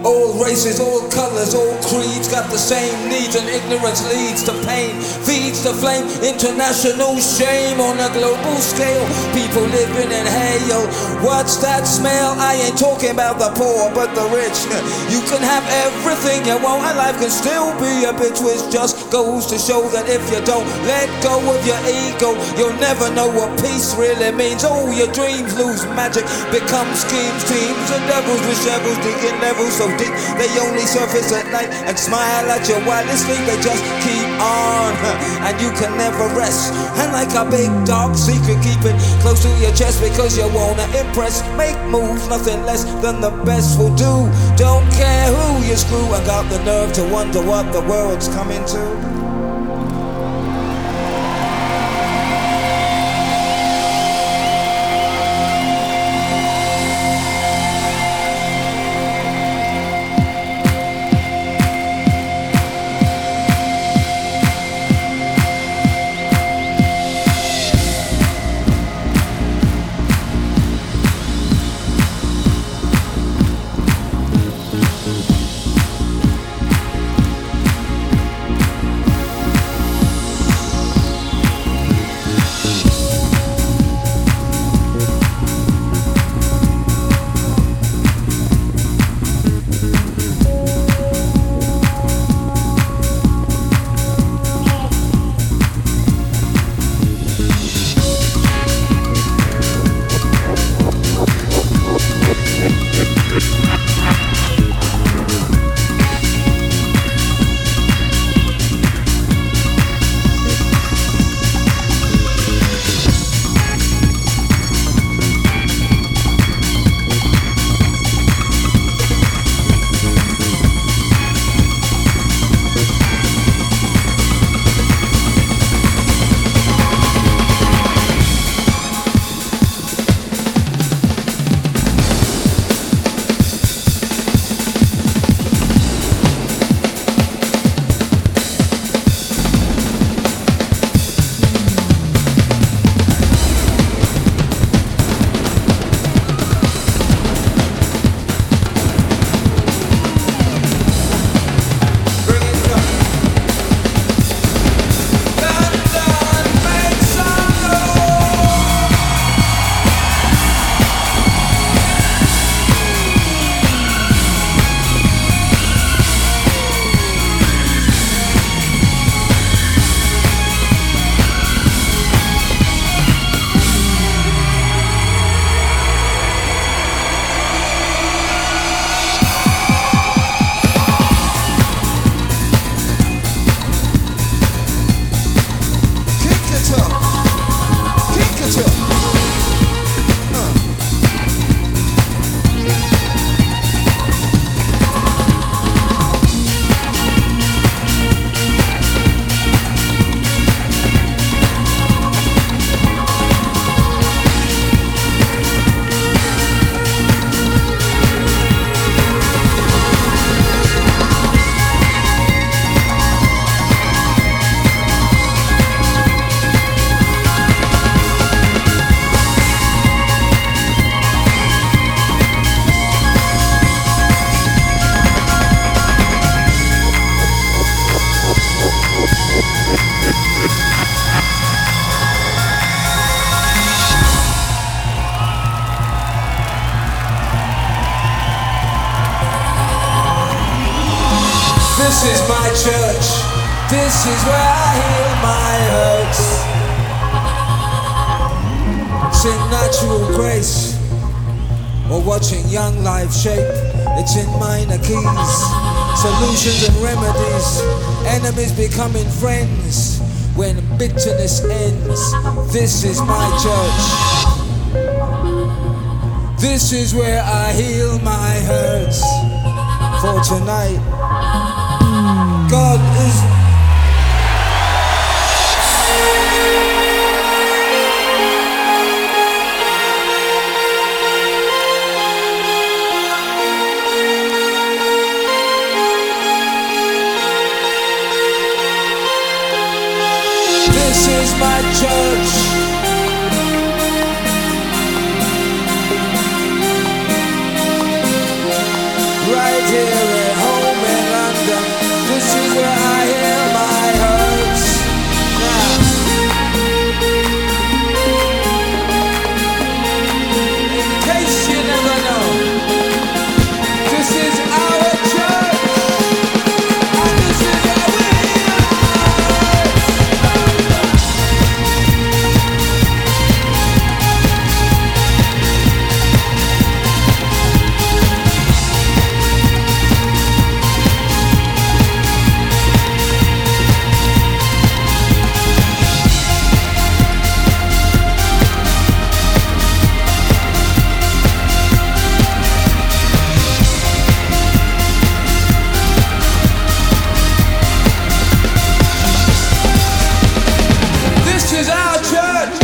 All races, all colors, all creeds got the same needs, and ignorance leads to pain, feeds the flame. International shame on a global scale. People living in hell. What's that smell? I ain't talking about the poor, but the rich. You can have everything you want, and life can still be a bitch, which just goes to show that if you don't let go of your ego, you'll never know what peace really means. All your dreams lose magic, become schemes, teams, and devils with shovels digging levels so deep they only surface at night and smile at you while they sleep. They just keep on, and you can never rest. And like a big dark secret, keep it close to your chest because you wanna impress. Make moves, nothing less than the best will do. Don't care who you screw. I got the nerve to wonder what the world's coming to. This is my church, this is where I heal my hurts. It's in natural grace, or watching young life shape. It's in minor keys, solutions and remedies. Enemies becoming friends when bitterness ends. This is my church, this is where I heal my hurts. For tonight, God is... This is my church. Right here at home in London. This is where I hear my hurts. Now, in case you never know, this is our church, and this is where we are. This is our church.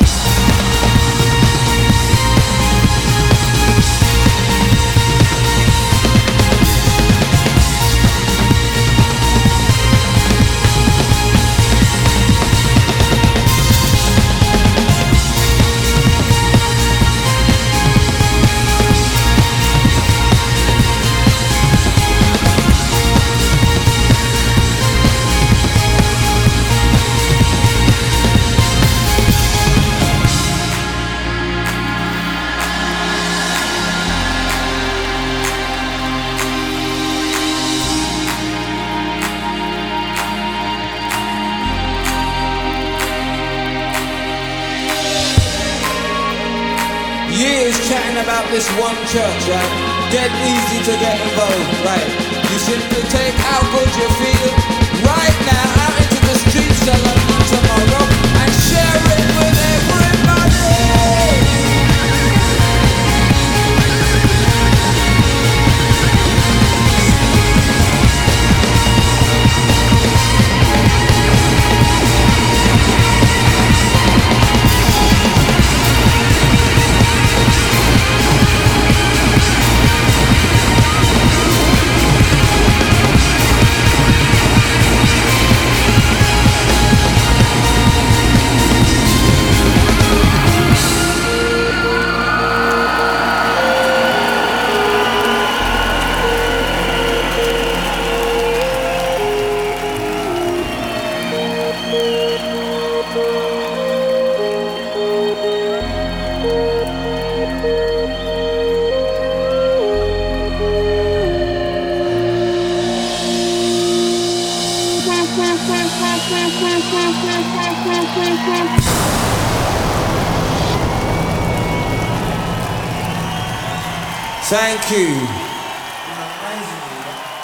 Years chatting about this one church, right? Dead easy to get involved, right? You simply take how good you feel right now out into the streets of London tomorrow and share it with everybody. Thank you.